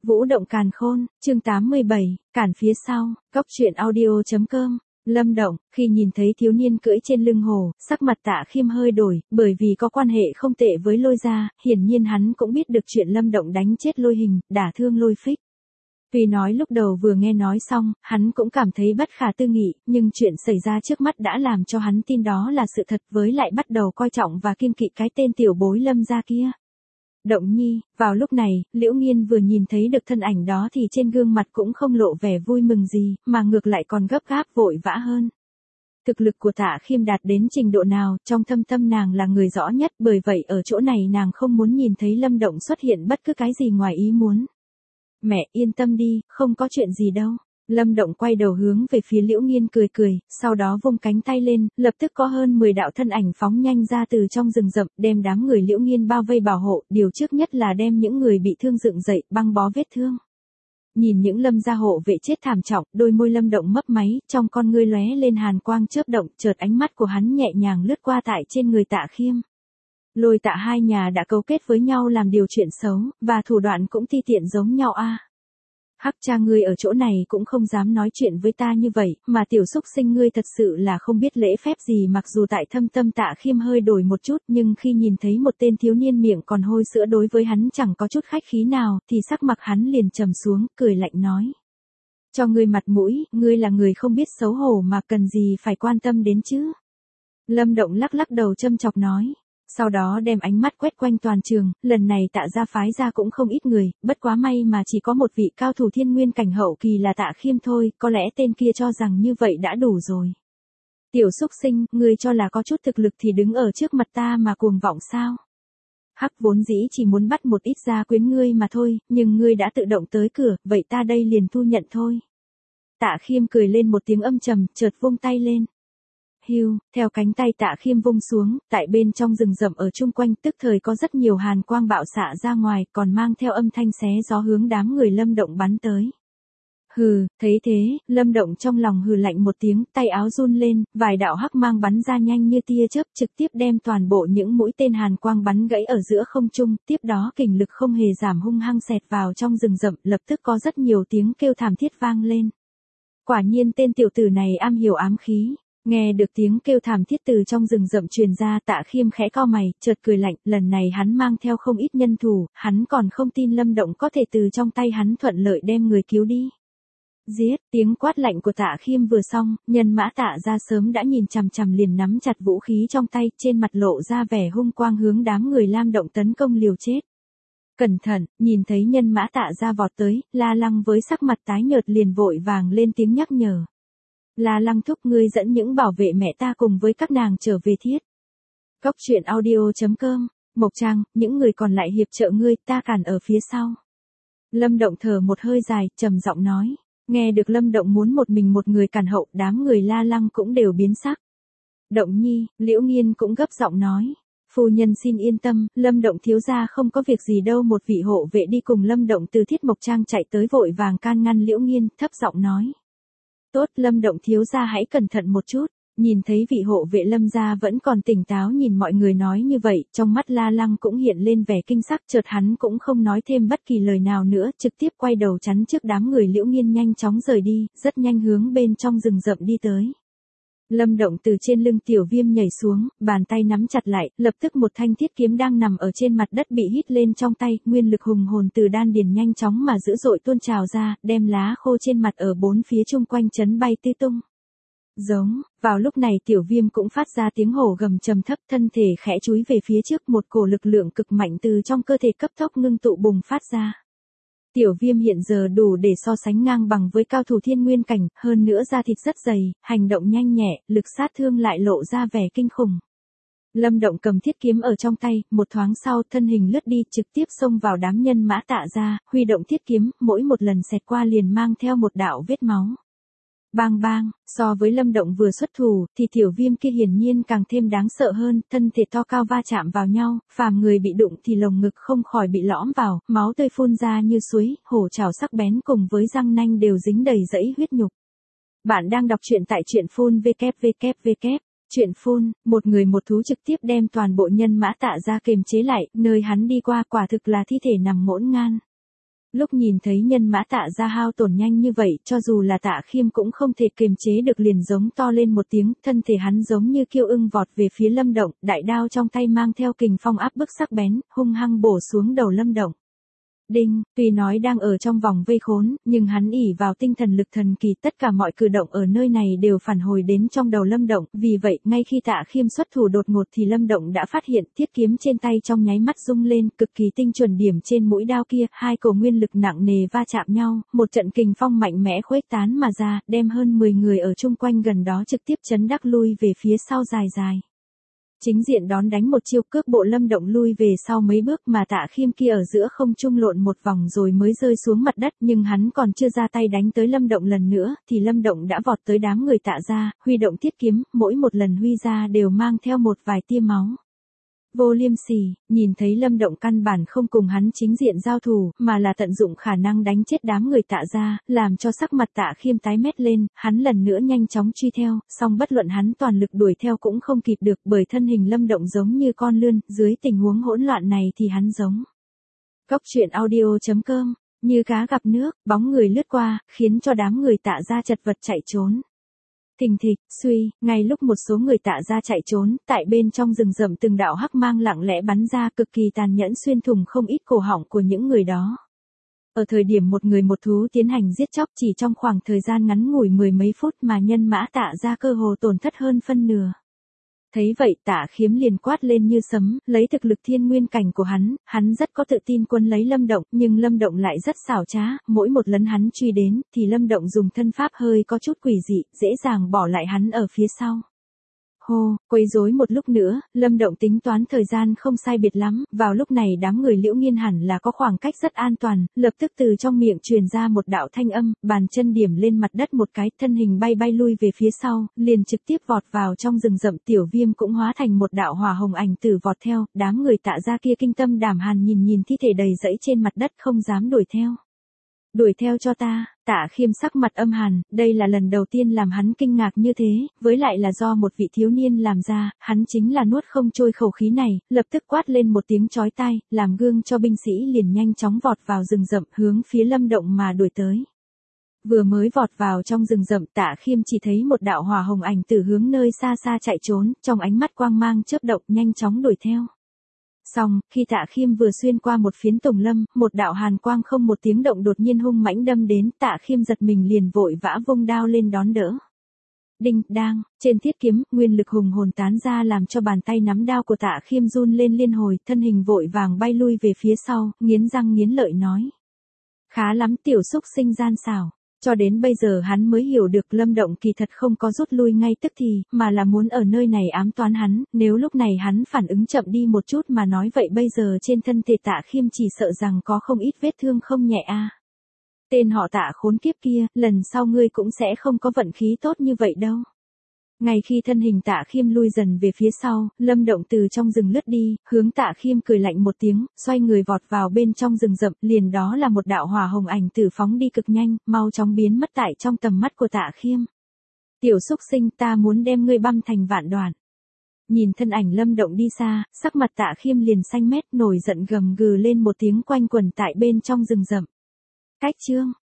Vũ động càn khôn, chương 87, cản phía sau, Cóc truyện audio.com. Lâm Động, khi nhìn thấy thiếu niên cưỡi trên lưng hổ, sắc mặt Tạ Khiêm hơi đổi, bởi vì có quan hệ không tệ với Lôi gia, hiển nhiên hắn cũng biết được chuyện Lâm Động đánh chết Lôi Hình, đả thương Lôi Phích. Tuy nói lúc đầu vừa nghe nói xong, hắn cũng cảm thấy bất khả tư nghị, nhưng chuyện xảy ra trước mắt đã làm cho hắn tin đó là sự thật, với lại bắt đầu coi trọng và kiêng kỵ cái tên tiểu bối Lâm gia kia. Động Nhi, vào lúc này, Liễu Nghiên vừa nhìn thấy được thân ảnh đó thì trên gương mặt cũng không lộ vẻ vui mừng gì, mà ngược lại còn gấp gáp vội vã hơn. Thực lực của Tạ Khiêm đạt đến trình độ nào, trong thâm tâm nàng là người rõ nhất, bởi vậy ở chỗ này nàng không muốn nhìn thấy Lâm Động xuất hiện bất cứ cái gì ngoài ý muốn. Mẹ yên tâm đi, không có chuyện gì đâu. Lâm Động quay đầu hướng về phía Liễu Nghiên cười cười, sau đó vung cánh tay lên, lập tức có hơn 10 đạo thân ảnh phóng nhanh ra từ trong rừng rậm, đem đám người Liễu Nghiên bao vây bảo hộ, điều trước nhất là đem những người bị thương dựng dậy, băng bó vết thương. Nhìn những Lâm gia hộ vệ chết thảm trọng, đôi môi Lâm Động mấp máy, trong con ngươi lóe lên hàn quang chớp động, chợt ánh mắt của hắn nhẹ nhàng lướt qua tại trên người Tạ Khiêm. Lôi Tạ hai nhà đã cấu kết với nhau làm điều chuyện xấu, và thủ đoạn cũng ti tiện giống nhau a. Hắc cha ngươi ở chỗ này cũng không dám nói chuyện với ta như vậy, mà tiểu xúc sinh ngươi thật sự là không biết lễ phép gì. Mặc dù tại thâm tâm Tạ Khiêm hơi đổi một chút, nhưng khi nhìn thấy một tên thiếu niên miệng còn hôi sữa đối với hắn chẳng có chút khách khí nào, thì sắc mặt hắn liền trầm xuống, cười lạnh nói. Cho ngươi mặt mũi, ngươi là người không biết xấu hổ mà cần gì phải quan tâm đến chứ. Lâm Động lắc lắc đầu châm chọc nói. Sau đó đem ánh mắt quét quanh toàn trường, lần này Tạ gia phái ra cũng không ít người, bất quá may mà chỉ có một vị cao thủ thiên nguyên cảnh hậu kỳ là Tạ Khiêm thôi, có lẽ tên kia cho rằng như vậy đã đủ rồi. Tiểu xúc sinh, ngươi cho là có chút thực lực thì đứng ở trước mặt ta mà cuồng vọng sao? Hắc vốn dĩ chỉ muốn bắt một ít gia quyến ngươi mà thôi, nhưng ngươi đã tự động tới cửa, vậy ta đây liền thu nhận thôi. Tạ Khiêm cười lên một tiếng âm trầm, chợt vung tay lên. Hưu, theo cánh tay Tạ Khiêm vung xuống, tại bên trong rừng rậm ở chung quanh tức thời có rất nhiều hàn quang bạo xạ ra ngoài, còn mang theo âm thanh xé gió hướng đám người Lâm Động bắn tới. Hừ, thấy thế, Lâm Động trong lòng hừ lạnh một tiếng, tay áo run lên, vài đạo hắc mang bắn ra nhanh như tia chớp, trực tiếp đem toàn bộ những mũi tên hàn quang bắn gãy ở giữa không trung, tiếp đó kình lực không hề giảm hung hăng xẹt vào trong rừng rậm, lập tức có rất nhiều tiếng kêu thảm thiết vang lên. Quả nhiên tên tiểu tử này am hiểu ám khí. Nghe được tiếng kêu thảm thiết từ trong rừng rậm truyền ra, Tạ Khiêm khẽ cau mày, chợt cười lạnh, lần này hắn mang theo không ít nhân thủ, hắn còn không tin Lâm Động có thể từ trong tay hắn thuận lợi đem người cứu đi. Giết, tiếng quát lạnh của Tạ Khiêm vừa xong, nhân mã Tạ gia sớm đã nhìn chằm chằm liền nắm chặt vũ khí trong tay, trên mặt lộ ra vẻ hung quang hướng đám người Lam Động tấn công liều chết. Cẩn thận, nhìn thấy nhân mã Tạ gia vọt tới, La Lăng với sắc mặt tái nhợt liền vội vàng lên tiếng nhắc nhở. La Lăng thúc, ngươi dẫn những bảo vệ mẹ ta cùng với các nàng trở về thiết. Cóc truyện audio.com, Mộc Trang, những người còn lại hiệp trợ ngươi, ta cản ở phía sau. Lâm Động thở một hơi dài, trầm giọng nói. Nghe được Lâm Động muốn một mình một người cản hậu, đám người La Lăng cũng đều biến sắc. Động Nhi, Liễu Nghiên cũng gấp giọng nói. Phu nhân xin yên tâm, Lâm Động thiếu gia không có việc gì đâu. Một vị hộ vệ đi cùng Lâm Động từ thiết Mộc Trang chạy tới vội vàng can ngăn Liễu Nghiên, thấp giọng nói. Tốt, Lâm Động thiếu gia hãy cẩn thận một chút. Nhìn thấy vị hộ vệ Lâm gia vẫn còn tỉnh táo nhìn mọi người nói như vậy, trong mắt La Lăng cũng hiện lên vẻ kinh sắc, chợt hắn cũng không nói thêm bất kỳ lời nào nữa, trực tiếp quay đầu chắn trước đám người Liễu Nghiên nhanh chóng rời đi, rất nhanh hướng bên trong rừng rậm đi tới. Lâm Động từ trên lưng Tiểu Viêm nhảy xuống, bàn tay nắm chặt lại, lập tức một thanh thiết kiếm đang nằm ở trên mặt đất bị hít lên trong tay, nguyên lực hùng hồn từ đan điền nhanh chóng mà dữ dội tuôn trào ra, đem lá khô trên mặt ở bốn phía chung quanh chấn bay tứ tung. Giống, vào lúc này Tiểu Viêm cũng phát ra tiếng hổ gầm trầm thấp, thân thể khẽ chúi về phía trước, một cổ lực lượng cực mạnh từ trong cơ thể cấp tốc ngưng tụ bùng phát ra. Tiểu Viêm hiện giờ đủ để so sánh ngang bằng với cao thủ thiên nguyên cảnh, hơn nữa da thịt rất dày, hành động nhanh nhẹ, lực sát thương lại lộ ra vẻ kinh khủng. Lâm Động cầm thiết kiếm ở trong tay, một thoáng sau thân hình lướt đi trực tiếp xông vào đám nhân mã Tạ gia, huy động thiết kiếm, mỗi một lần xẹt qua liền mang theo một đạo vết máu. Bang bang, so với Lâm Động vừa xuất thủ, thì Tiểu Viêm kia hiển nhiên càng thêm đáng sợ hơn, thân thể to cao va chạm vào nhau, phàm người bị đụng thì lồng ngực không khỏi bị lõm vào, máu tươi phun ra như suối, hổ trảo sắc bén cùng với răng nanh đều dính đầy dẫy huyết nhục. Bạn đang đọc truyện tại truyện phun www. Truyện phun, một người một thú trực tiếp đem toàn bộ nhân mã Tạ gia kiềm chế lại, nơi hắn đi qua quả thực là thi thể nằm ngổn ngang. Lúc nhìn thấy nhân mã Tạ gia hao tổn nhanh như vậy, cho dù là Tạ Khiêm cũng không thể kiềm chế được, liền giống to lên một tiếng, thân thể hắn giống như kiêu ưng vọt về phía Lâm Động, đại đao trong tay mang theo kình phong áp bức sắc bén, hung hăng bổ xuống đầu Lâm Động. Đinh, tuy nói đang ở trong vòng vây khốn, nhưng hắn ỷ vào tinh thần lực thần kỳ, tất cả mọi cử động ở nơi này đều phản hồi đến trong đầu Lâm Động, vì vậy, ngay khi Tạ Khiêm xuất thủ đột ngột thì Lâm Động đã phát hiện thiết kiếm trên tay trong nháy mắt rung lên, cực kỳ tinh chuẩn điểm trên mũi đao kia, hai cổ nguyên lực nặng nề va chạm nhau, một trận kình phong mạnh mẽ khuếch tán mà ra, đem hơn 10 người ở chung quanh gần đó trực tiếp chấn đắc lui về phía sau dài dài. Chính diện đón đánh một chiêu, cước bộ Lâm Động lui về sau mấy bước, mà Tạ Khiêm kia ở giữa không trung lộn một vòng rồi mới rơi xuống mặt đất, nhưng hắn còn chưa ra tay đánh tới Lâm Động lần nữa, thì Lâm Động đã vọt tới đám người Tạ gia, huy động thiết kiếm, mỗi một lần huy ra đều mang theo một vài tia máu. Vô Liêm Sỉ, nhìn thấy Lâm Động căn bản không cùng hắn chính diện giao thủ, mà là tận dụng khả năng đánh chết đám người Tạ gia, làm cho sắc mặt Tạ Khiêm tái mét lên, hắn lần nữa nhanh chóng truy theo, song bất luận hắn toàn lực đuổi theo cũng không kịp được, bởi thân hình Lâm Động giống như con lươn, dưới tình huống hỗn loạn này thì hắn giống. Cốc truyện audio.com, như cá gặp nước, bóng người lướt qua, khiến cho đám người Tạ gia chật vật chạy trốn. Thình thịch, suy, ngay lúc một số người Tạ gia chạy trốn, tại bên trong rừng rậm từng đạo hắc mang lặng lẽ bắn ra, cực kỳ tàn nhẫn, xuyên thủng không ít cổ họng của những người đó. Ở thời điểm một người một thú tiến hành giết chóc, chỉ trong khoảng thời gian ngắn ngủi mười mấy phút mà nhân mã Tạ gia cơ hồ tổn thất hơn phân nửa. Thấy vậy Tạ Khiêm liền quát lên như sấm, lấy thực lực thiên nguyên cảnh của hắn rất có tự tin quân lấy Lâm Động, nhưng Lâm Động lại rất xảo trá, mỗi một lần hắn truy đến, thì Lâm Động dùng thân pháp hơi có chút quỷ dị, dễ dàng bỏ lại hắn ở phía sau. Hô, quấy rối một lúc nữa, Lâm Động tính toán thời gian không sai biệt lắm, vào lúc này đám người Liễu Nghiên hẳn là có khoảng cách rất an toàn, lập tức từ trong miệng truyền ra một đạo thanh âm, bàn chân điểm lên mặt đất một cái, thân hình bay bay lui về phía sau, liền trực tiếp vọt vào trong rừng rậm. Tiểu Viêm cũng hóa thành một đạo hỏa hồng ảnh tử vọt theo, đám người Tạ gia kia kinh tâm đảm hàn nhìn thi thể đầy rẫy trên mặt đất không dám đuổi theo. Đuổi theo cho ta. Tạ Khiêm sắc mặt âm hàn, đây là lần đầu tiên làm hắn kinh ngạc như thế, với lại là do một vị thiếu niên làm ra, hắn chính là nuốt không trôi khẩu khí này, lập tức quát lên một tiếng chói tai, làm gương cho binh sĩ liền nhanh chóng vọt vào rừng rậm, hướng phía Lâm Động mà đuổi tới. Vừa mới vọt vào trong rừng rậm, Tạ Khiêm chỉ thấy một đạo hỏa hồng ảnh tử hướng nơi xa xa chạy trốn, trong ánh mắt quang mang chớp động, nhanh chóng đuổi theo. Xong, khi Tạ Khiêm vừa xuyên qua một phiến tùng lâm, một đạo hàn quang không một tiếng động đột nhiên hung mãnh đâm đến, Tạ Khiêm giật mình liền vội vã vung đao lên đón đỡ. Đinh, đang, trên thiết kiếm, nguyên lực hùng hồn tán ra làm cho bàn tay nắm đao của Tạ Khiêm run lên liên hồi, thân hình vội vàng bay lui về phía sau, nghiến răng nghiến lợi nói. Khá lắm tiểu xúc sinh gian xảo. Cho đến bây giờ hắn mới hiểu được Lâm Động kỳ thật không có rút lui ngay tức thì, mà là muốn ở nơi này ám toán hắn, nếu lúc này hắn phản ứng chậm đi một chút mà nói vậy bây giờ trên thân thể Tạ Khiêm chỉ sợ rằng có không ít vết thương không nhẹ a. Tên họ Tạ khốn kiếp kia, lần sau ngươi cũng sẽ không có vận khí tốt như vậy đâu. Ngay khi thân hình Tạ Khiêm lui dần về phía sau, Lâm Động từ trong rừng lướt đi, hướng Tạ Khiêm cười lạnh một tiếng, xoay người vọt vào bên trong rừng rậm, liền đó là một đạo hỏa hồng ảnh tử phóng đi cực nhanh, mau chóng biến mất tại trong tầm mắt của Tạ Khiêm. Tiểu xúc sinh, ta muốn đem ngươi băm thành vạn đoạn. Nhìn thân ảnh Lâm Động đi xa, sắc mặt Tạ Khiêm liền xanh mét, nổi giận gầm gừ lên một tiếng quanh quẩn tại bên trong rừng rậm. Cách chương